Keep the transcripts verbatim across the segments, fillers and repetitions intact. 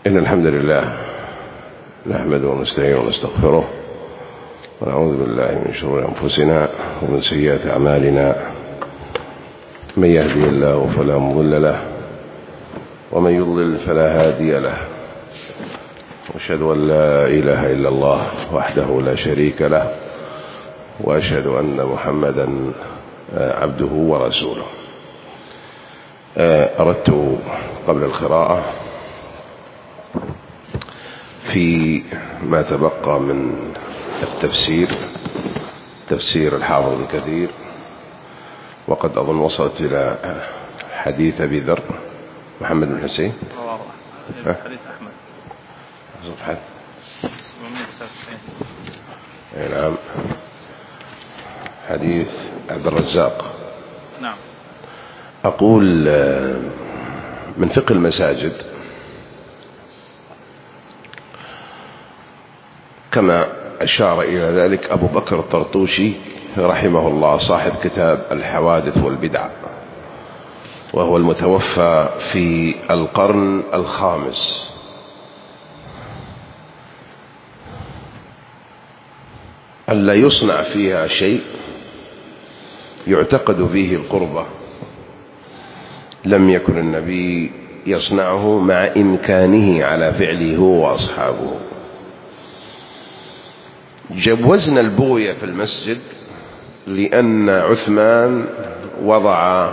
إن الحمد لله نحمده ونستعينه ونستغفره ونعوذ بالله من شرور أنفسنا ومن سيئات أعمالنا. من يهدي الله فلا مضل له ومن يضلل فلا هادي له، وأشهد أن لا إله إلا الله وحده لا شريك له، وأشهد أن محمدا عبده ورسوله. أردت قبل القراءة في ما تبقى من التفسير تفسير الحافظ ابن كثير، وقد أظن وصلت إلى حديث أبي ذر محمد بن حسين حديث أحمد صفحة نعم حديث عبد الرزاق. نعم. أقول من فقه المساجد كما أشار إلى ذلك أبو بكر الطرطوشي رحمه الله صاحب كتاب الحوادث والبدع، وهو المتوفى في القرن الخامس. ألا يصنع فيها شيء يعتقد فيه القربة لم يكن النبي يصنعه مع إمكانه على فعله هو وأصحابه. جوزنا البغية في المسجد لأن عثمان وضع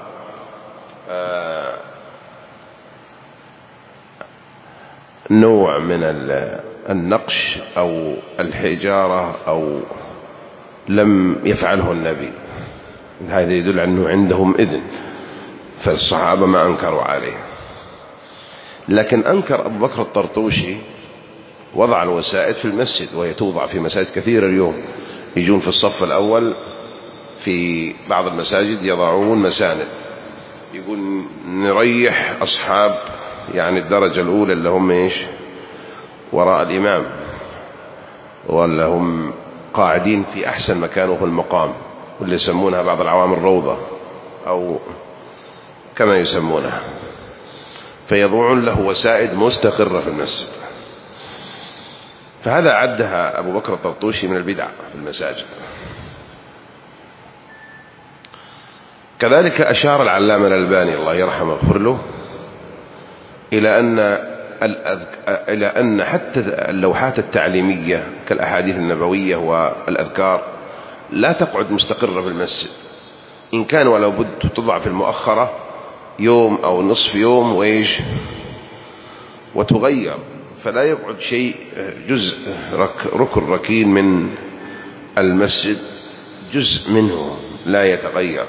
نوع من النقش أو الحجارة أو لم يفعله النبي. هذا يدل أنه عندهم إذن، فالصحابة ما أنكروا عليه. لكن أنكر أبو بكر الطرطوشي وضع الوسائد في المسجد، وهي توضع في مساجد كثيرة اليوم. يجون في الصف الأول في بعض المساجد يضعون مساند، يقول نريح أصحاب يعني الدرجة الأولى اللي هم إيش وراء الإمام، ولا هم قاعدين في أحسن مكان وهو المقام، واللي يسمونها بعض العوام الروضة أو كما يسمونها، فيضعون له وسائد مستقرة في المسجد. فهذا عدها أبو بكر الطرطوشي من البدع في المساجد. كذلك أشار العلامة الألباني الله يرحمه ويغفر له إلى أن إلى أن حتى اللوحات التعليمية كالأحاديث النبوية والأذكار لا تقعد مستقرة في المسجد، إن كان ولو بد تضع في المؤخرة يوم أو نصف يوم وإيش وتغير، فلا يقعد شيء جزء ركن ركين من المسجد جزء منه لا يتغير،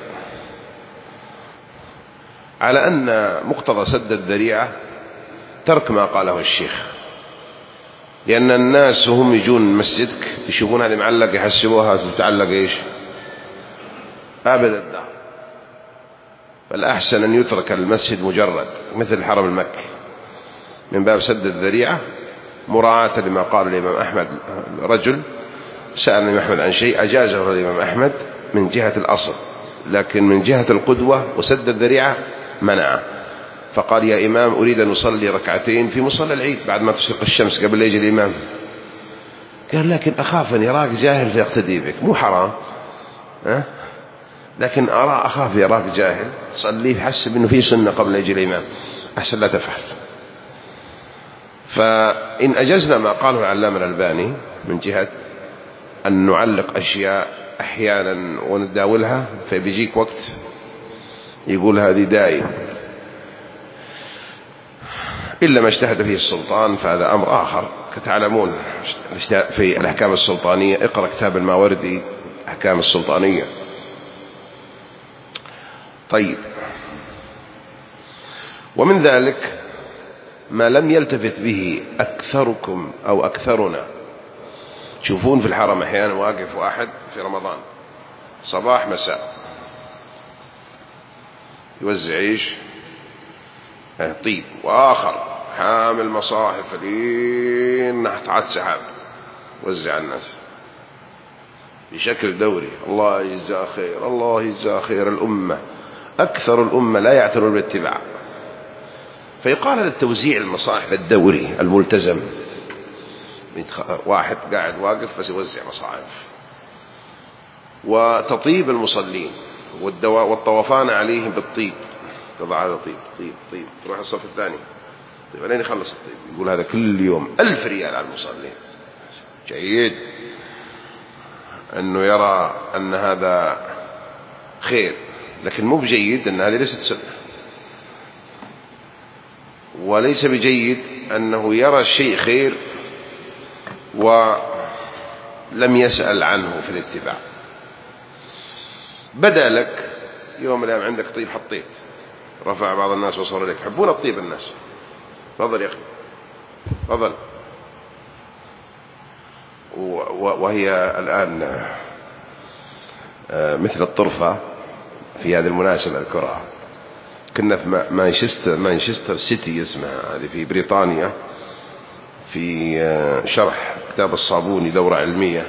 على أن مقتضى سد الذريعة ترك ما قاله الشيخ. لأن الناس وهم يجون مسجدك يشوفون هذه معلق يحسبوها تتعلق إيش أبدا الدهر. فالأحسن أن يترك المسجد مجرد مثل الحرم المكي من باب سد الذريعة، مراعاة لما قال الإمام أحمد. رجل سأل الإمام أحمد عن شيء أجازه الإمام أحمد من جهة الأصل، لكن من جهة القدوة وسد الذريعة منعه. فقال يا إمام أريد أن أصلي ركعتين في مصلى العيد بعد ما تشرق الشمس قبل لا يجي الإمام. قال لكن أخاف أن يراك جاهل فيقتدي بك. مو حرام أه؟ لكن أرى أخاف يراك جاهل صلي حسب أنه في سنة قبل لا يجي الإمام، أحسن لا تفعل. فإن أجزنا ما قاله العلامة الألباني من جهة أن نعلق أشياء أحيانا ونداولها، فبيجيك وقت يقول هذه دائم، إلا ما اجتهد فيه السلطان فهذا أمر آخر. كتعلمون في الأحكام السلطانية اقرأ كتاب الماوردي أحكام السلطانية. طيب، ومن ذلك ما لم يلتفت به أكثركم أو أكثرنا. تشوفون في الحرم أحيانا واقف واحد في رمضان صباح مساء يوزع عيش طيب، وآخر حامل مصاحف لين تحت سحاب وزع الناس بشكل دوري. الله يجزاه خير، الله يجزاه خير. الأمة أكثر الأمة لا يعتنون بالاتباع، فيقال هذا التوزيع المصاحف الدوري الملتزم، واحد قاعد واقف بس يوزع مصاحف. وتطيب المصلين والطوفان عليهم بالطيب، تضع هذا طيب طيب طيب، تروح الصف الثاني طيب لين يخلص الطيب. يقول هذا كل يوم ألف ريال على المصلين. جيد أنه يرى أن هذا خير، لكن مو بجيد أن هذه ليست سنة، وليس بجيد أنه يرى الشيء خير ولم يسأل عنه في الاتباع. بدأ لك يوم من الأيام عندك طيب حطيت، رفع بعض الناس وصل لك، يحبون الطيب الناس، تفضل يا أخي تفضل. وهي الآن مثل الطرفة في هذه المناسبة الكرة. كنا في مانشستر مانشستر سيتي اسمها هذه في بريطانيا، في شرح كتاب الصابوني دورة علمية.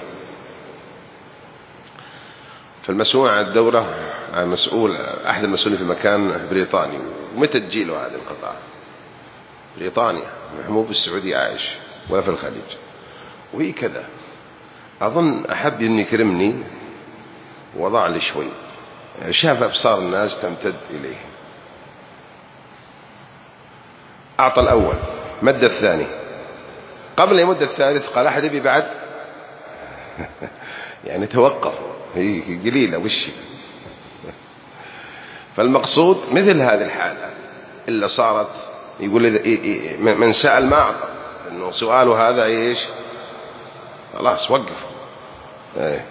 فالمسؤول عن الدورة مسؤول أحد المسؤولين في مكان بريطاني، ومتى تجيله هذه القطاع؟ بريطانيا، مو بالسعودية عايش ولا في الخليج. وهي كذا أظن أحب أن يكرمني وضع لي شوي، شاف أبصار الناس تمتد إليه، أعطى الأول، مد الثاني، قبل يمد الثالث قال أحد يبي بعد يعني توقف، هي قليلة وش. فالمقصود مثل هذه الحالة إلا صارت يقول من سأل ما أعطى، إنه سؤاله هذا إيش خلاص وقف. ايه.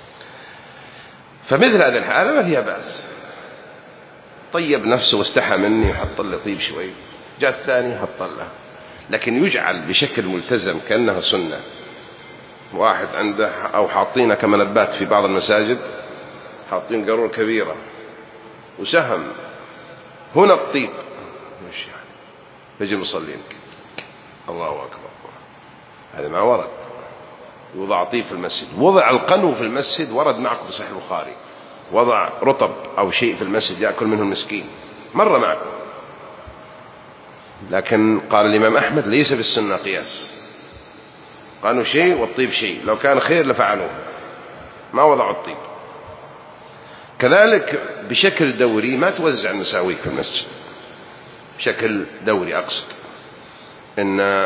فمثل هذه الحالة ما فيها بأس، طيب نفسه واستحى مني وحط له طيب شوي، جاء الثاني حط له، لكن يجعل بشكل ملتزم كأنها سنة. واحد عنده أو حاطينه كمنبات في بعض المساجد، حاطين قارورة كبيرة وسهم هنا الطيب، مش يعني يجي المصلين الله أكبر، هذا ما ورد. يوضع طيب في المسجد، وضع القنو في المسجد ورد معكم في صحيح البخاري، وضع رطب أو شيء في المسجد يأكل منه المسكين مرة معكم. لكن قال الإمام أحمد ليس بالسنة قياس، قالوا شيء والطيب شيء، لو كان خير لفعلوه، ما وضعوا الطيب. كذلك بشكل دوري ما توزع المساويك في المسجد بشكل دوري، أقصد إن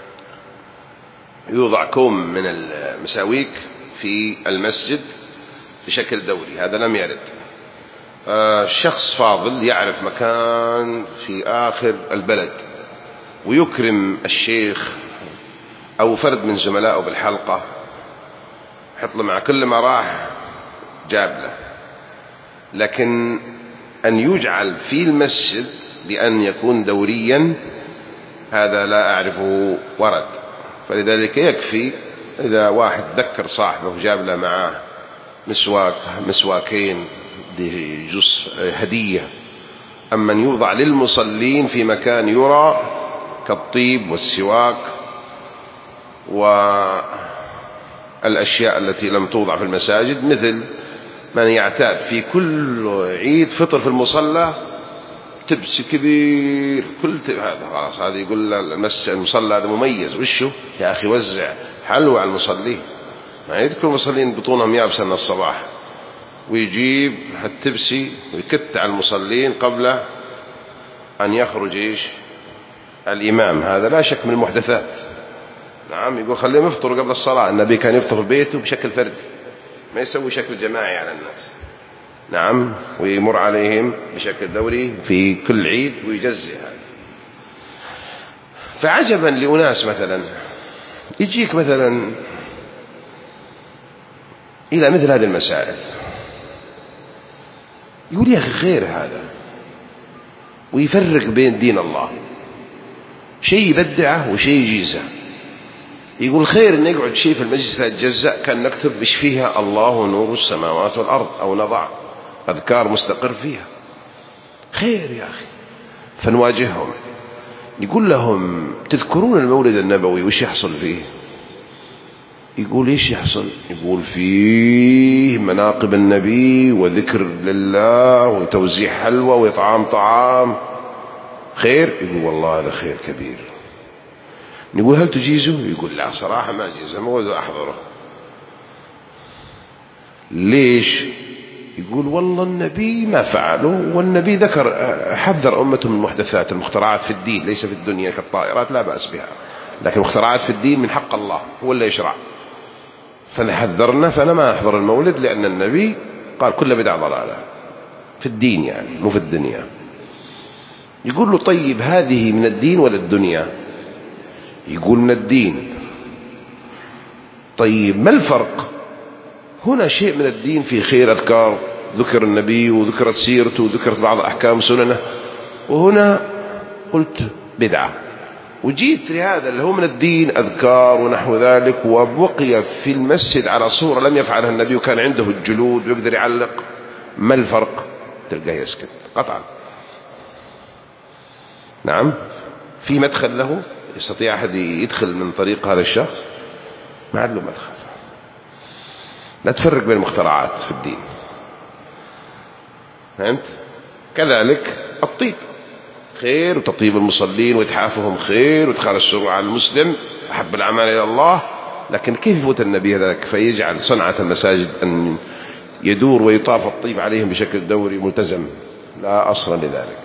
يوضع كوم من المساويك في المسجد بشكل دوري، هذا لم يرد. آه شخص فاضل يعرف مكان في آخر البلد ويكرم الشيخ أو فرد من زملائه بالحلقة، حط له مع كل ما راح جاب له. لكن أن يجعل في المسجد بأن يكون دوريا هذا لا أعرفه ورد. فلذلك يكفي إذا واحد ذكر صاحبه وجاب له معاه مسواك مسواكين جزء هدية. أما أن يوضع للمصلين في مكان يرى كالطيب والسواك والأشياء التي لم توضع في المساجد، مثل من يعتاد في كل عيد فطر في المصلى تبس كبير كل هذا خلاص، هذا يقول المصلى هذا مميز، وشه يا أخي وزع حلوى على المصلين. ما يذكر المصلين بطونهم يابسة من الصباح، ويجيب هالتبسي ويكت على المصلين قبل أن يخرج إيش الإمام. هذا لا شك من المحدثات. نعم، يقول خليهم يفطروا قبل الصلاة. النبي كان يفطر في بيته بشكل فردي، ما يسوي شكل جماعي على الناس. نعم، ويمر عليهم بشكل دوري في كل عيد ويجزي هذا. فعجبا لأناس مثلا يجيك مثلا إلى مثل هذه المسائل يقول يا أخي خير هذا، ويفرق بين دين الله، شيء يبدعه وشيء يجيزه. يقول خير أن يقعد شيء في المجلس لا يتجزأ، كان نكتب إيش فيها الله نور السماوات والأرض، أو نضع أذكار مستقر فيها. خير يا أخي. فنواجههم يقول لهم تذكرون المولد النبوي وش يحصل فيه؟ يقول إيش يحصل؟ يقول فيه مناقب النبي وذكر لله وتوزيع حلوى وإطعام طعام. خير؟ يقول والله هذا خير كبير. نقول هل تجيزه؟ يقول لا صراحة ما أجيزه، ما أود أحضره. ليش؟ يقول والله النبي ما فعله، والنبي ذكر حذر أمته من المحدثات المخترعات في الدين، ليس في الدنيا كالطائرات لا بأس بها، لكن مخترعات في الدين من حق الله هو اللي يشرع، فنحذرنا. فأنا ما أحضر المولد لأن النبي قال كل بدعة ضلالة في الدين، يعني مو في الدنيا. يقول له طيب هذه من الدين ولا الدنيا؟ يقول من الدين. طيب ما الفرق؟ هنا شيء من الدين في خير أذكار، ذكر النبي وذكرت سيرته وذكرت بعض أحكام سننه، وهنا قلت بدعة، وجيت لهذا اللي هو من الدين أذكار ونحو ذلك، وبقي في المسجد على صورة لم يفعلها النبي وكان عنده الجلود ويقدر يعلق. ما الفرق؟ تلقاه يسكت قطعا. نعم، في مدخل له يستطيع أحد يدخل من طريق هذا الشخص؟ ما عاد له مدخل. لا تفرق بين المخترعات في الدين، فهمت؟ كذلك الطيب خير، وتطيب المصلين وإتحافهم خير، وإدخال السرور على المسلم أحب الأعمال إلى الله، لكن كيف يفوت النبي ذلك فيجعل صنعة المساجد أن يدور ويطاف الطيب عليهم بشكل دوري ملتزم؟ لا أصل لذلك.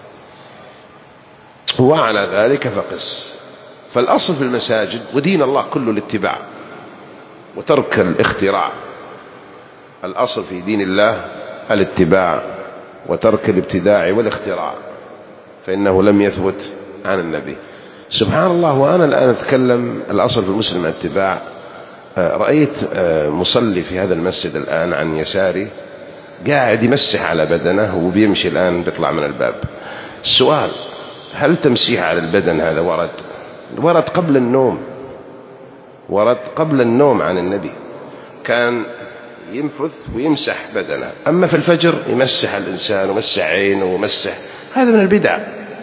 وعلى ذلك فقس. فالأصل في المساجد ودين الله كله الاتباع وترك الاختراع. الأصل في دين الله الاتباع وترك الابتداع والاختراع، فإنه لم يثبت عن النبي. سبحان الله، وأنا الآن أتكلم الأصل في المسلم الاتباع. رأيت مصلي في هذا المسجد الآن عن يساري قاعد يمسح على بدنه وبيمشي الآن بيطلع من الباب. السؤال: هل تمسيح على البدن هذا ورد؟ ورد قبل النوم، ورد قبل النوم عن النبي، كان ينفث ويمسح بدنه. أما في الفجر يمسح الإنسان ومسح عينه ومسح، هذا من البدع.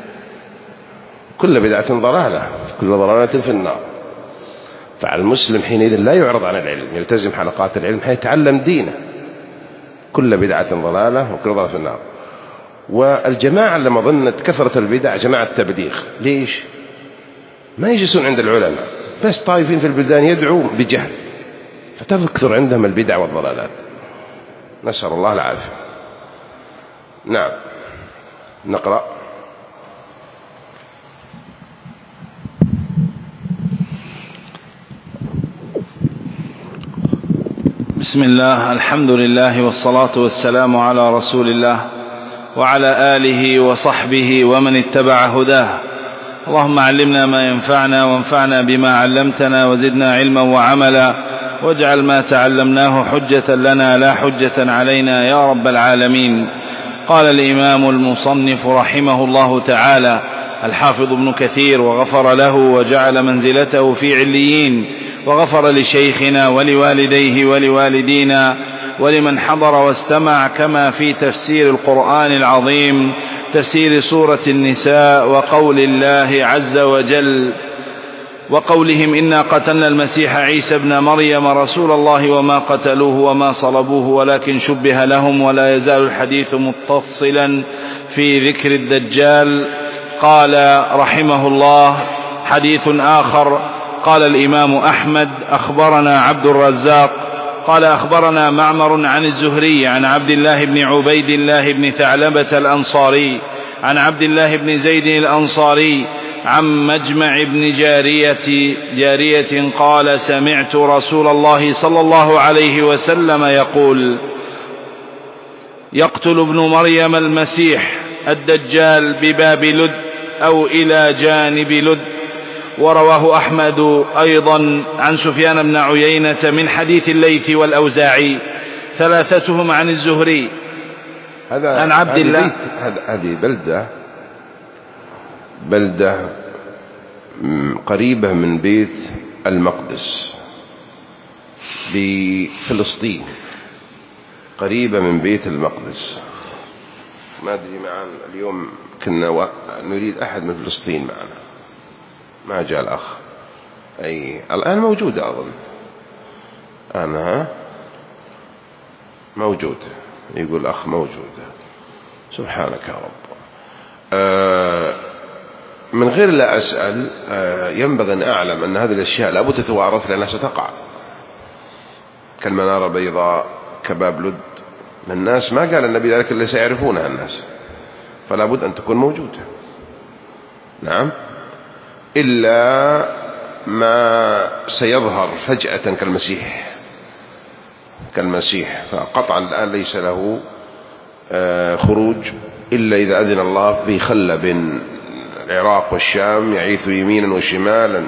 كل بدعة ضلالة، كل ضلالة في النار. فعلى المسلم حينئذ لا يعرض عن العلم، يلتزم حلقات العلم حتى يتعلم دينه. كل بدعة ضلالة وكل ضلالة في النار. والجماعة لما ظنت كثرة البدع جماعة التبليغ، ليش؟ ما يجلسون عند العلماء، بس طايفين في البلدان يدعوا بجهل، فتذكر عندهم البدع والضلالات. نسأل الله العافية. نعم، نقرأ. بسم الله، الحمد لله والصلاة والسلام على رسول الله وعلى آله وصحبه ومن اتبع هداه. اللهم علمنا ما ينفعنا وانفعنا بما علمتنا وزدنا علما وعملا، واجعل ما تعلمناه حجة لنا لا حجة علينا يا رب العالمين. قال الإمام المصنف رحمه الله تعالى الحافظ ابن كثير وغفر له وجعل منزلته في عليين، وغفر لشيخنا ولوالديه ولوالدينا ولمن حضر واستمع، كما في تفسير القرآن العظيم تفسير سورة النساء وقول الله عز وجل: وقولهم إنا قتلنا المسيح عيسى ابن مريم رسول الله وما قتلوه وما صلبوه ولكن شبه لهم. ولا يزال الحديث متصلا في ذكر الدجال. قال رحمه الله: حديث آخر. قال الإمام أحمد: أخبرنا عبد الرزاق قال أخبرنا معمر عن الزهري عن عبد الله بن عبيد الله بن ثعلبة الأنصاري عن عبد الله بن زيد الأنصاري عن مجمع بن جارية جارية قال: سمعت رسول الله صلى الله عليه وسلم يقول: يقتل ابن مريم المسيح الدجال بباب لد أو إلى جانب لد. ورواه أحمد أيضا عن سفيان بن عيينة من حديث الليث والأوزاعي، ثلاثتهم عن الزهري عن عبد الله. هذه بلدة بلدة قريبة من بيت المقدس بفلسطين، قريبة من بيت المقدس. ما أدري معنا اليوم كنا نريد أحد من فلسطين معنا، ما جاء الأخ. أي الآن موجودة أظن، أنا موجود، يقول الأخ موجود. سبحانك يا رب. أه من غير لا أسأل ينبغي أن أعلم أن هذه الأشياء لابد تتوارث لأنها ستقع، كالمنارة البيضاء، كباب لد. الناس ما قال النبي ذلك اللي سيعرفونها الناس، فلا بد أن تكون موجودة. نعم، إلا ما سيظهر فجأة كالمسيح كالمسيح فقطعا الآن ليس له خروج إلا إذا أذن الله به، خلى بين العراق والشام يعيث يمينا وشمالا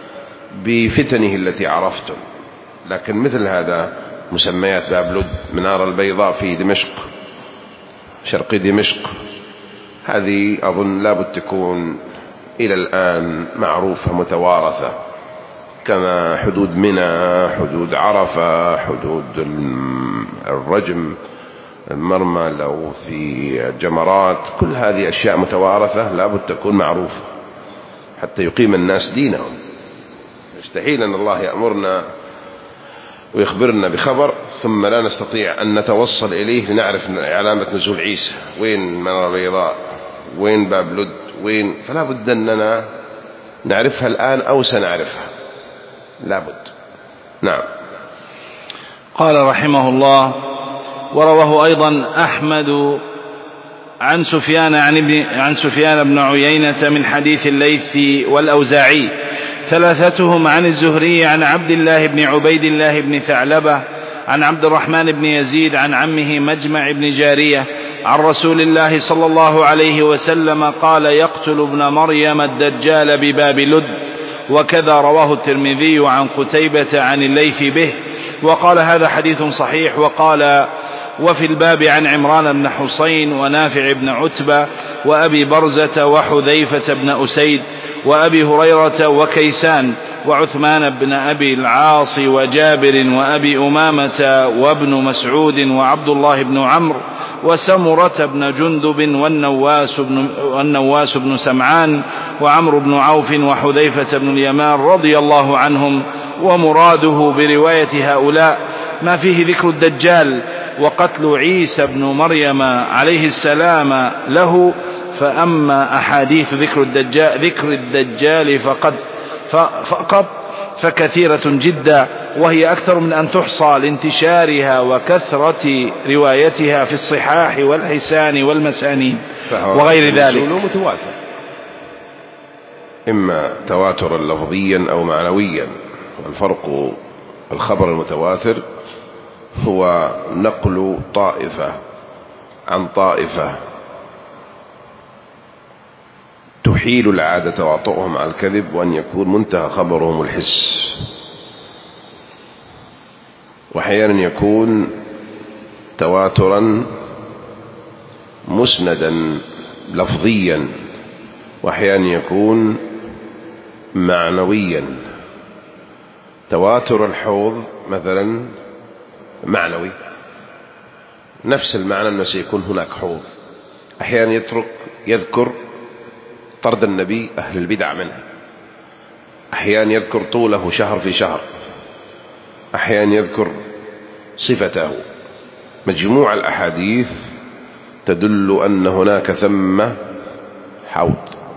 بفتنه التي عرفتم. لكن مثل هذا مسميات باب لد، منارة البيضاء في دمشق، شرقي دمشق، هذه أظن لابد تكون إلى الآن معروفة متوارثة، كما حدود منى، حدود عرفة، حدود الرجم، المرمى لو في جمرات، كل هذه أشياء متوارثة لابد تكون معروفة حتى يقيم الناس دينهم. يستحيل أن الله يأمرنا ويخبرنا بخبر ثم لا نستطيع أن نتوصل إليه لنعرف علامة نزول عيسى، وين منارة البيضاء، وين باب لد، وين، فلا بد أننا نعرفها الآن أو سنعرفها، لا بد. نعم. قال رحمه الله: ورواه أيضا أحمد عن سفيان عن, ابن عن سفيان بن عيينة من حديث الليث والأوزاعي ثلاثتهم عن الزهري عن عبد الله بن عبيد الله بن ثعلبة عن عبد الرحمن بن يزيد عن عمه مجمع بن جارية عن رسول الله صلى الله عليه وسلم قال: يقتل ابن مريم الدجال بباب لد. وكذا رواه الترمذي عن قتيبة عن الليث به، وقال: هذا حديث صحيح. وقال: وفي الباب عن عمران بن حسين ونافع بن عتبة وأبي برزة وحذيفة بن أسيد وأبي هريرة وكيسان وعثمان بن أبي العاص وجابر وأبي أمامة وابن مسعود وعبد الله بن عمرو وسمرة بن جندب والنواس بن, والنواس بن سمعان وعمرو بن عوف وحذيفة بن اليمان رضي الله عنهم. ومراده برواية هؤلاء ما فيه ذكر الدجال وقتل عيسى بن مريم عليه السلام له. فأما أحاديث ذكر الدجال, ذكر الدجال فقد فقط فكثيرة جدا، وهي أكثر من أن تحصى لانتشارها وكثرة روايتها في الصحاح والحسان والمسانيد وغير ذلك. متواتر، إما تواترا لفظيا أو معنويا. والفرق الخبر المتواتر هو نقل طائفة عن طائفة تحيل العادة تواطؤهم على الكذب، وأن يكون منتهى خبرهم الحس. وأحيانا يكون تواترا مسندا لفظيا، وأحيانا يكون معنويا. تواتر الحوض مثلا معنوي، نفس المعنى أنه سيكون هناك حوض. أحيانا يترك يذكر طرد النبي أهل البدع منه، أحيانا يذكر طوله شهر في شهر، أحيانا يذكر صفته. مجموع الأحاديث تدل أن هناك ثم حوض،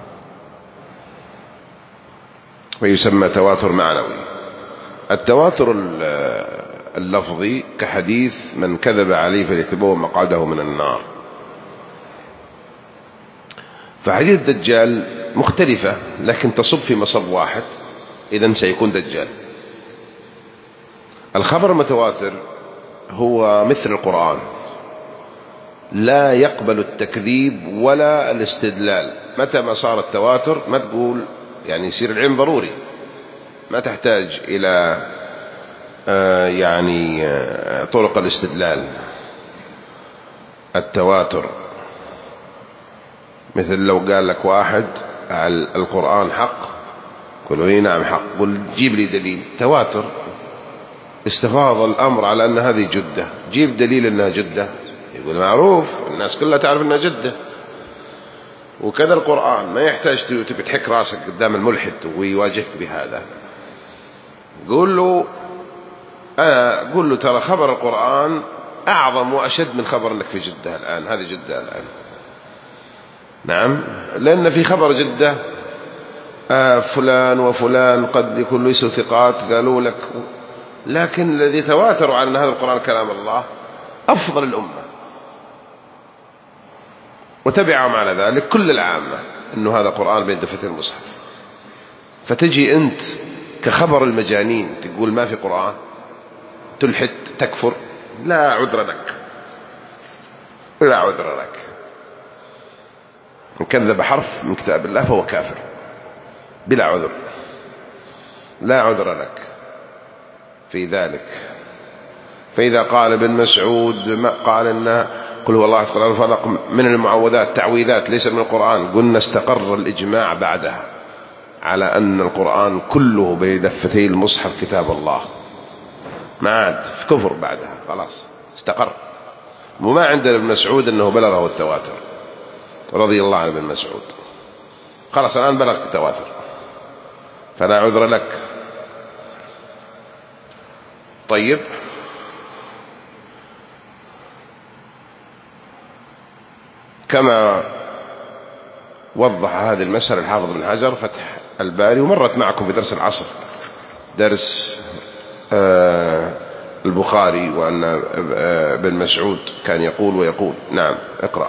ويسمى تواتر معنوي. التواتر اللفظي كحديث من كذب عليه فليتبوأ مقعده من النار. فحديث الدجال مختلفة لكن تصب في مصب واحد، إذن سيكون دجال. الخبر المتواتر هو مثل القرآن، لا يقبل التكذيب ولا الاستدلال. متى ما صار التواتر ما تقول يعني يصير العلم ضروري، ما تحتاج إلى آه يعني آه طرق الاستدلال. التواتر مثل لو قال لك واحد القرآن حق، قل له نعم حق، قل جيب لي دليل. تواتر، استفاض الأمر على أن هذه جدة، جيب دليل أنها جدة. يقول معروف، الناس كلها تعرف أنها جدة. وكذا القرآن ما يحتاج تبي تحك راسك قدام الملحد ويواجهك بهذا. قول له أنا قول له ترى خبر القرآن أعظم وأشد من خبر أنك في جدة الآن، هذه جدة الآن. نعم، لأن في خبر جدة آه فلان وفلان قد يكون ليسوا ثقات قالوا لك، لكن الذي تواتروا على أن هذا القرآن كلام الله أفضل الأمة وتبعهم على ذلك كل العامة أنه هذا قرآن بين دفتي المصحف. فتجي أنت كخبر المجانين تقول ما في قرآن، تلحد تكفر، لا عذر لك، لا عذر لك. من كذب حرف من كتاب الله فهو كافر بلا عذر، لا عذر لك في ذلك. فإذا قال ابن مسعود ما قال إن قل هو الله أحد قل الفلق من المعوذات تعويذات ليس من القرآن، قلنا استقر الإجماع بعدها على أن القرآن كله بين دفتي المصحف كتاب الله، ما عاد في كفر بعدها، خلاص استقر. وما عندنا ابن مسعود أنه بلغه التواتر رضي الله عن ابن مسعود، خلاص الآن بلغ التواتر فلا عذر لك. طيب، كما وضح هذه المسألة الحافظ بن حجر فتح الباري، ومرت معكم في درس العصر درس آه البخاري، وأن آه ابن مسعود كان يقول ويقول. نعم، اقرأ.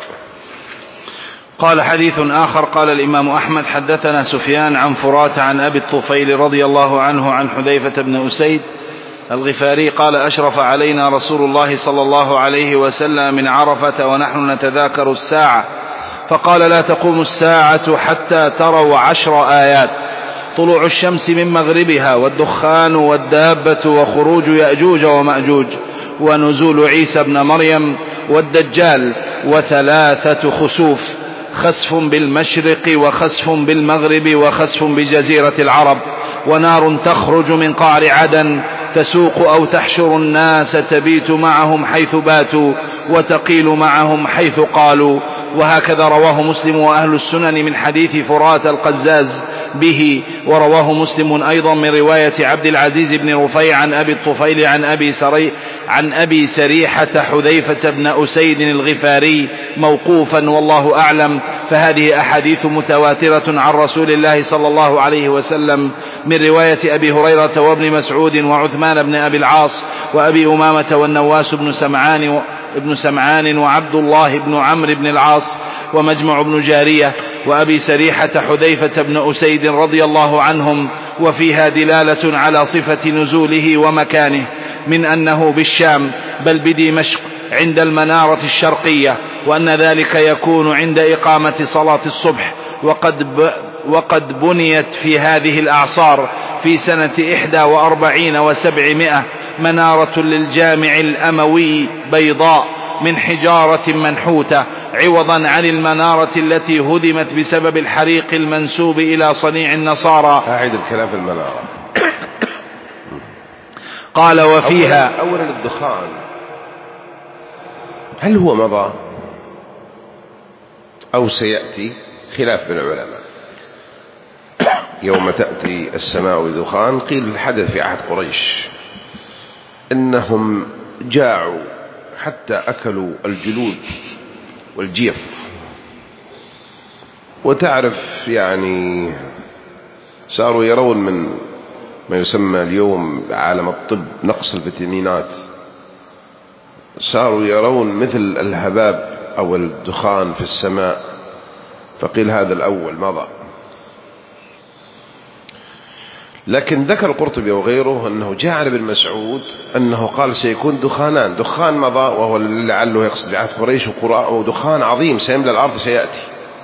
قال حديث آخر. قال الإمام أحمد حدثنا سفيان عن فرات عن أبي الطفيل رضي الله عنه عن حذيفة بن أسيد الغفاري قال أشرف علينا رسول الله صلى الله عليه وسلم من عرفة ونحن نتذاكر الساعة فقال لا تقوم الساعة حتى تروا عشر آيات: طلوع الشمس من مغربها، والدخان والدابة، وخروج يأجوج ومأجوج، ونزول عيسى بن مريم، والدجال، وثلاثة خسوف: خسف بالمشرق وخسف بالمغرب وخسف بجزيرة العرب، ونار تخرج من قعر عدن تسوق أو تحشر الناس تبيت معهم حيث باتوا وتقيل معهم حيث قالوا. وهكذا رواه مسلم وأهل السنن من حديث فرات القزاز به. ورواه مسلم أيضا من رواية عبد العزيز بن رفيع عن أبي الطفيل عن أبي, سري عن أبي سريحة حذيفة بن أسيد الغفاري موقوفا والله أعلم. فهذه أحاديث متواترة عن رسول الله صلى الله عليه وسلم من رواية أبي هريرة وابن مسعود وعثمان بن أبي العاص وأبي أمامة والنواس بن سمعان ابن سمعان وعبد الله بن عمرو بن العاص ومجمع بن جارية وأبي سريحة حذيفة بن أسيد رضي الله عنهم. وفيها دلالة على صفة نزوله ومكانه من أنه بالشام بل بدمشق عند المنارة الشرقية، وأن ذلك يكون عند إقامة صلاة الصبح. وقد, ب وقد بنيت في هذه الأعصار في سنة إحدى وأربعين وسبعمائة منارة للجامع الأموي بيضاء من حجارة منحوتة عوضا عن المنارة التي هدمت بسبب الحريق المنسوب إلى صنيع النصارى. أعيد الكلام في المنارة. قال وفيها أولا, أولا الدخان هل هو مضى أو سيأتي؟ خلاف بين العلماء. يوم تأتي السماء بدخان قيل حدث في عهد قريش إنهم جاعوا حتى أكلوا الجلود والجيف. وتعرف يعني صاروا يرون من ما يسمى اليوم عالم الطب نقص الفيتامينات، صاروا يرون مثل الهباب أو الدخان في السماء. فقيل هذا الأول مضى. لكن ذكر القرطبي وغيره أنه جاء عن ابن مسعود أنه قال سيكون دخانان: دخان مضى وهو لعله يقصد بعهد قريش، ودخان عظيم سيملأ الأرض سيأتي.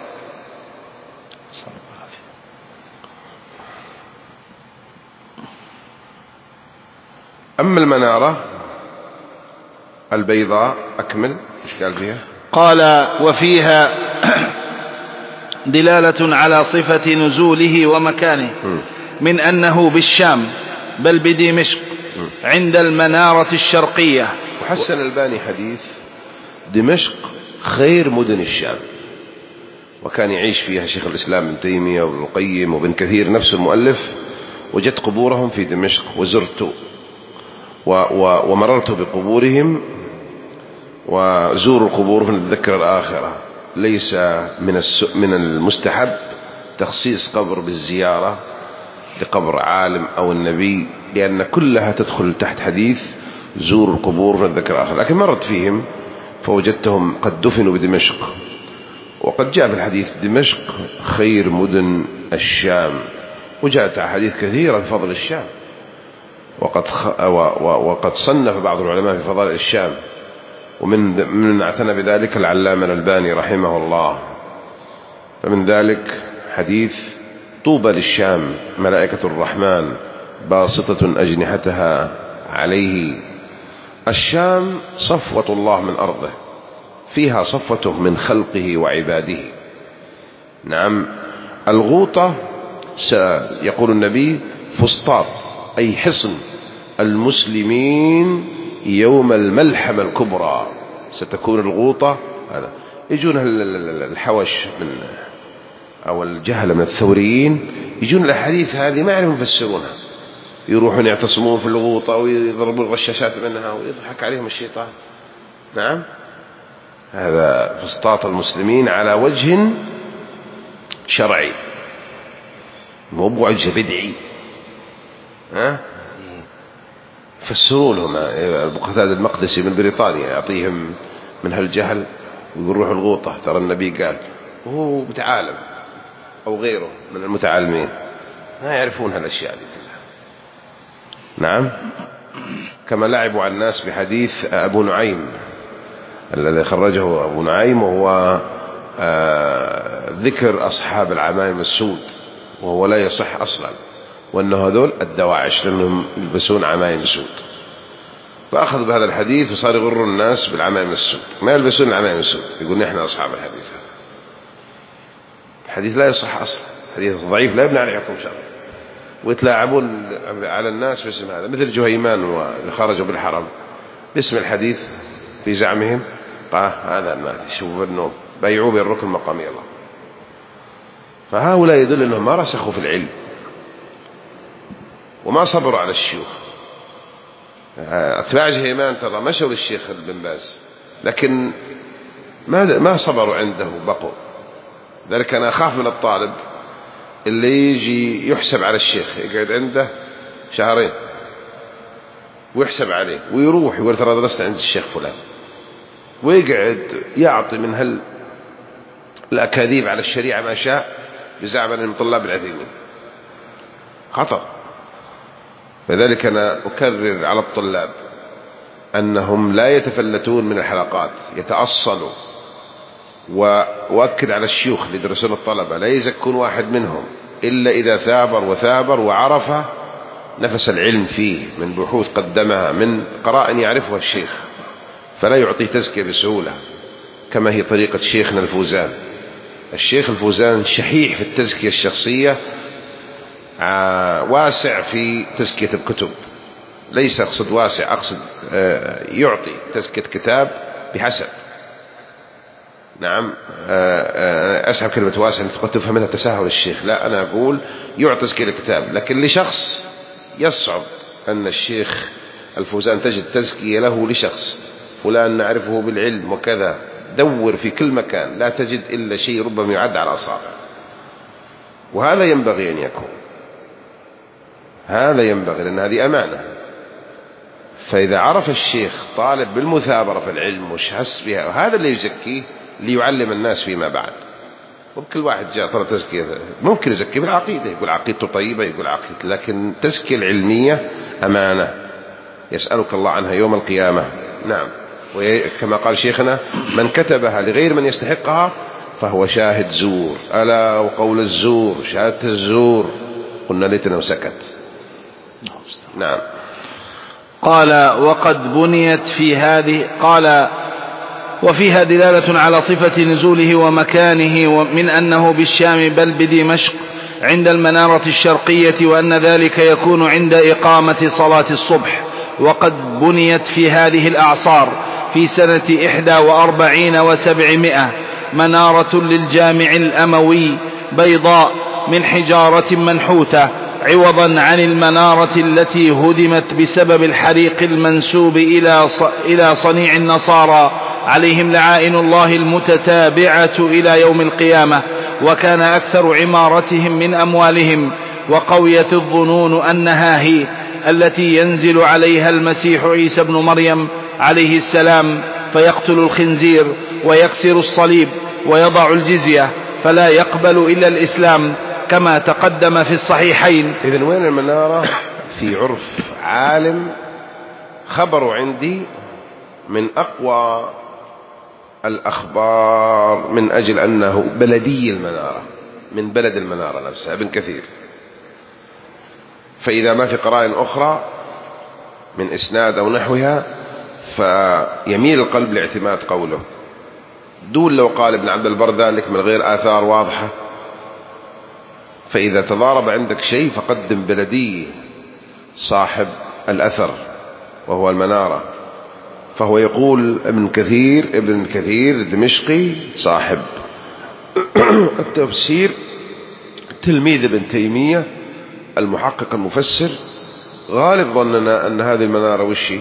أما المنارة البيضاء أكمل إيش قال فيها؟ قال وفيها دلالة على صفة نزوله ومكانه من أنه بالشام بل بدمشق عند المنارة الشرقية. وحسن الباني حديث دمشق خير مدن الشام، وكان يعيش فيها شيخ الإسلام ابن تيمية وابن القيم وابن كثير نفس المؤلف. وجدت قبورهم في دمشق وزرت و و ومررت بقبورهم، وزوروا القبور فنتذكر الآخرة. ليس من من المستحب تخصيص قبر بالزيارة لقبر عالم أو النبي، لأن كلها تدخل تحت حديث زور القبور من ذكر آخر. لكن مرت فيهم فوجدتهم قد دفنوا بدمشق، وقد جاء في الحديث دمشق خير مدن الشام، وجاءت أحاديث كثيرة في فضل الشام، وقد, خ... و... و... وقد صنف بعض العلماء في فضائل الشام، ومن من اعتنى بذلك العلامة الألباني رحمه الله. فمن ذلك حديث طوبى للشام ملائكة الرحمن باسطة أجنحتها عليه. الشام صفوة الله من أرضه، فيها صفوته من خلقه وعباده. نعم. الغوطة يقول النبي فسطاط، أي حصن المسلمين يوم الملحمة الكبرى، ستكون الغوطة. هذا يجون الحوش من أو الجهل من الثوريين، يجون الأحاديث هذه ما يعرفون يفسرونها، يروحون يعتصمون في الغوطة ويضربون الرشاشات منها ويضحك عليهم الشيطان. نعم. هذا فسطاط المسلمين على وجه شرعي، مو بوجه بدعي. ها فسروا لهم أبو قتادة المقدسي من بريطانيا، يعطيهم من هالجهل ويقول روحوا الغوطة، ترى النبي قال، وهو متعالم أو غيره من المتعالمين ما يعرفون هالأشياء دي كلها. نعم. كما لعبوا على الناس بحديث أبو نعيم الذي خرجه أبو نعيم، وهو ذكر أصحاب العمائم السود، وهو لا يصح أصلا، وأنه هذول الدواعش لأنهم يلبسون عمائم سود. فأخذوا بهذا الحديث وصار يغروا الناس بالعمائم السود، ما يلبسون العمائم السود، يقولون إحنا أصحاب الحديث. هذا الحديث لا يصح أصلا، حديث ضعيف لا يبنى عليه حكم شرعي، ويتلاعبون على الناس باسم هذا، مثل جهيمان واللي خرجوا بالحرم باسم الحديث في زعمهم، قال هذا المهدي، شوفوا أنه بيعوا بين الركن مقامي الله. فهؤلاء يدل أنهم ما رسخوا في العلم وما صبروا على الشيوخ. أتباع جهيمان ترى مشوا للشيخ ابن باز، لكن ما ما صبروا عنده بقوا. ذلك أنا أخاف من الطالب اللي يجي يحسب على الشيخ، يقعد عنده شهرين ويحسب عليه ويروح يقول ترى درست عند الشيخ فلان، ويقعد يعطي من هال الأكاذيب على الشريعة ما شاء بزعم أنهم طلاب العلم. خطر. لذلك أنا أكرر على الطلاب أنهم لا يتفلتون من الحلقات، يتأصلوا، وأؤكد على الشيوخ اللي يدرسون الطلبة لا يزكون واحد منهم إلا إذا ثابر وثابر وعرف نفس العلم فيه من بحوث قدمها، من قراء يعرفها الشيخ، فلا يعطيه تزكية بسهولة كما هي طريقة شيخنا الفوزان. الشيخ الفوزان شحيح في التزكية الشخصية، واسع في تزكية الكتب، ليس أقصد واسع، أقصد يعطي تزكية كتاب بحسب. نعم. أسحب كلمة واسع أنت قد تفهم منها تساهل الشيخ، لا، أنا أقول يعطي تزكية الكتاب، لكن لشخص يصعب أن الشيخ الفوزان تجد تزكية له لشخص فلان نعرفه بالعلم وكذا، دور في كل مكان لا تجد إلا شيء ربما يعد على أصابع. وهذا ينبغي أن يكون، هذا ينبغي، لأن هذه أمانة. فإذا عرف الشيخ طالب بالمثابرة في العلم وش حس بها، وهذا اللي يزكيه ليعلم الناس فيما بعد. وكل واحد جاء طلب تزكية ممكن يزكي بالعقيدة، يقول عقيدته طيبة، يقول عقيدة، لكن التزكية العلمية أمانة يسألك الله عنها يوم القيامة. نعم. وكما قال شيخنا من كتبها لغير من يستحقها فهو شاهد زور، ألا وقول الزور شهادة الزور، قلنا ليتنا وسكت. نعم. قال وقد بنيت في هذه، قال وفيها دلالة على صفة نزوله ومكانه، من أنه بالشام بل بدمشق عند المنارة الشرقية، وأن ذلك يكون عند إقامة صلاة الصبح. وقد بنيت في هذه الأعصار في سنة إحدى وأربعين وسبعمائة منارة للجامع الأموي بيضاء من حجارة منحوتة، عوضا عن المنارة التي هدمت بسبب الحريق المنسوب إلى صنيع النصارى عليهم لعائن الله المتتابعة إلى يوم القيامة. وكان أكثر عمارتهم من أموالهم. وقويت الظنون أنها هي التي ينزل عليها المسيح عيسى بن مريم عليه السلام فيقتل الخنزير ويكسر الصليب ويضع الجزية فلا يقبل إلا الإسلام كما تقدم في الصحيحين. إذن وين المنارة في عرف عالم خبروا عندي من أقوى الأخبار من أجل أنه بلدي المنارة، من بلد المنارة نفسها، ابن كثير. فإذا ما في قرائن أخرى من إسناد أو نحوها فيميل القلب لاعتماد قوله، دون لو قال ابن عبد البر ذلك من غير آثار واضحة. فإذا تضارب عندك شيء فقدم بلدي صاحب الأثر وهو المنارة. فهو يقول ابن كثير ابن كثير الدمشقي صاحب التفسير تلميذ ابن تيمية المحقق المفسر، غالب ظننا أن هذه المنارة وشي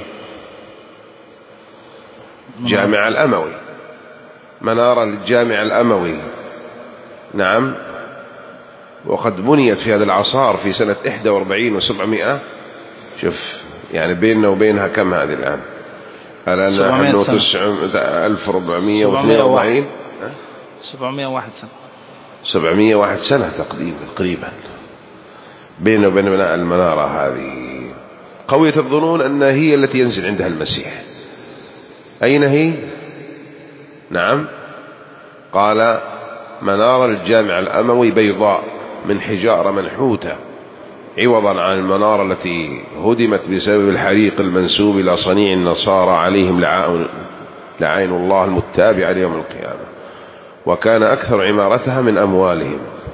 جامع الأموي، منارة للجامع الأموي. نعم، وقد بنيت في هذا العصار في سنة إحدى وأربعين وسبعمائة. شوف يعني بيننا وبينها كم هذه الآن؟ الآن نحن ألف وأربعمائة واثنين وأربعين، سبعمائة وواحد سنة، سبعمائة وواحد سنة تقريبا تقريبا بيننا وبين المنارة هذه. قوية الظنون أنها هي التي ينزل عندها المسيح. أين هي؟ نعم، قال منارة الجامع الأموي بيضاء من حجارة منحوتة عوضا عن المنارة التي هدمت بسبب الحريق المنسوب إلى صنيع النصارى عليهم لعين الله المتابعة ليوم القيامة. وكان أكثر عمارتها من أموالهم.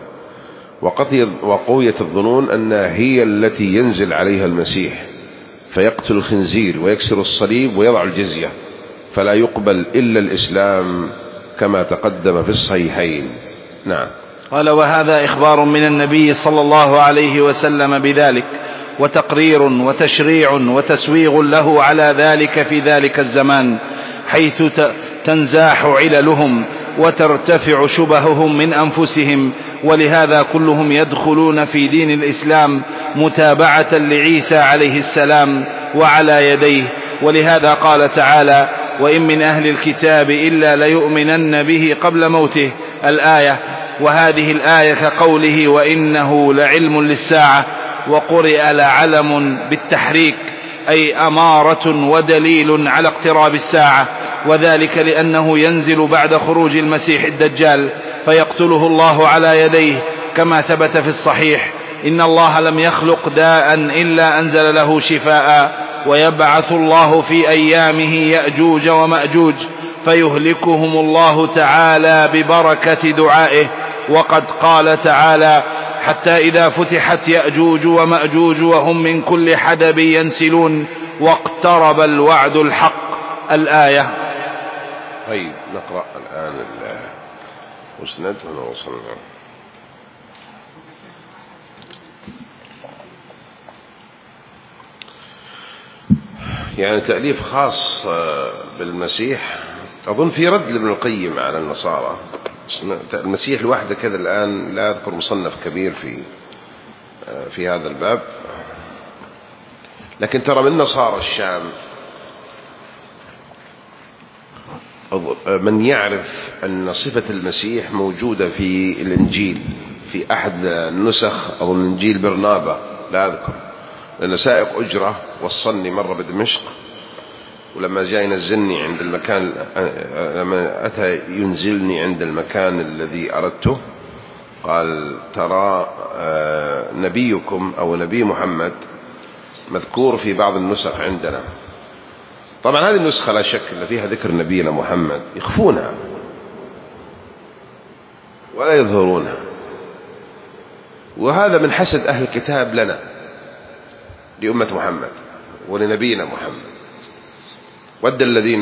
وقوية الظنون أنها هي التي ينزل عليها المسيح فيقتل الخنزير ويكسر الصليب ويضع الجزية فلا يقبل إلا الإسلام كما تقدم في الصحيحين. نعم. قال وهذا إخبار من النبي صلى الله عليه وسلم بذلك، وتقرير وتشريع وتسويغ له على ذلك في ذلك الزمان، حيث تنزاح عللهم وترتفع شبههم من أنفسهم. ولهذا كلهم يدخلون في دين الإسلام متابعة لعيسى عليه السلام وعلى يديه. ولهذا قال تعالى وإن من أهل الكتاب إلا ليؤمنن به قبل موته الآية. وهذه الآية كقوله وإنه لعلم للساعة، وقرئ لعلم بالتحريك أي أمارة ودليل على اقتراب الساعة. وذلك لأنه ينزل بعد خروج المسيح الدجال فيقتله الله على يديه كما ثبت في الصحيح إن الله لم يخلق داء إلا أنزل له شفاء، ويبعث الله في أيامه يأجوج ومأجوج فيهلكهم الله تعالى ببركة دعائه. وقد قال تعالى حتى إذا فتحت يأجوج ومأجوج وهم من كل حدب ينسلون واقترب الوعد الحق الآية. طيب نقرأ الآن المسند ونوصلنا. يعني تأليف خاص بالمسيح، أظن في رد لابن القيم على النصارى. المسيح لوحده كذا الآن لا أذكر مصنف كبير في في هذا الباب. لكن ترى من نصارى الشام من يعرف أن صفة المسيح موجودة في الإنجيل في أحد النسخ أو الإنجيل برنابا لا أذكر، لأن سائق أجرة وصلني مرة بدمشق، ولما جاء ينزلني عند المكان، لما أتى ينزلني عند المكان الذي أردته قال ترى نبيكم أو نبي محمد مذكور في بعض النسخ عندنا. طبعا هذه النسخة لا شك أن فيها ذكر نبينا محمد يخفونها ولا يظهرونها، وهذا من حسد أهل الكتاب لنا لأمة محمد ولنبينا محمد. ود الذين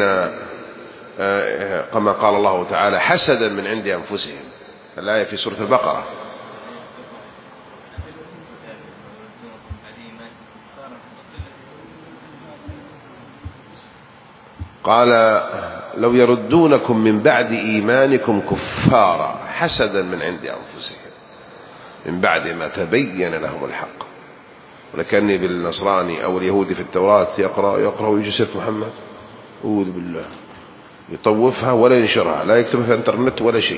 كما قال الله تعالى حسدا من عند أنفسهم، الآية في سورة البقرة. قال لو يردونكم من بعد إيمانكم كفارا حسدا من عند أنفسهم من بعد ما تبين لهم الحق. ولكني بالنصراني أو اليهودي في التوراة يقرأ يقرأ ويجي سيرة محمد أعوذ بالله، يطوفها ولا ينشرها، لا يكتبها في الانترنت ولا شيء،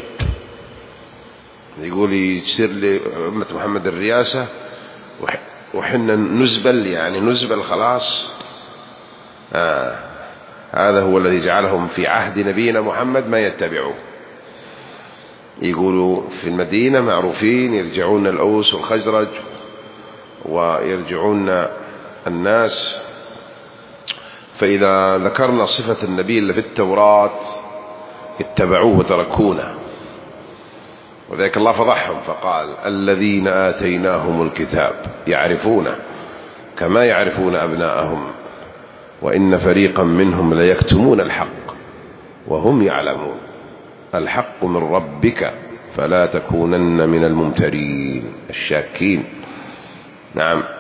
يقول يصير لأمة محمد الرياسة وحنا نزبل، يعني نزبل خلاص. آه. هذا هو الذي جعلهم في عهد نبينا محمد ما يتبعوه. يقولوا في المدينة معروفين، يرجعون الأوس والخزرج ويرجعون الناس، فإذا ذكرنا صفة النبي اللي في التوراة اتبعوه وتركونه، وذلك الله فضحهم فقال الذين آتيناهم الكتاب يعرفونه كما يعرفون أبناءهم وإن فريقا منهم ليكتمون الحق وهم يعلمون الحق من ربك فلا تكونن من الممترين الشاكين. نعم.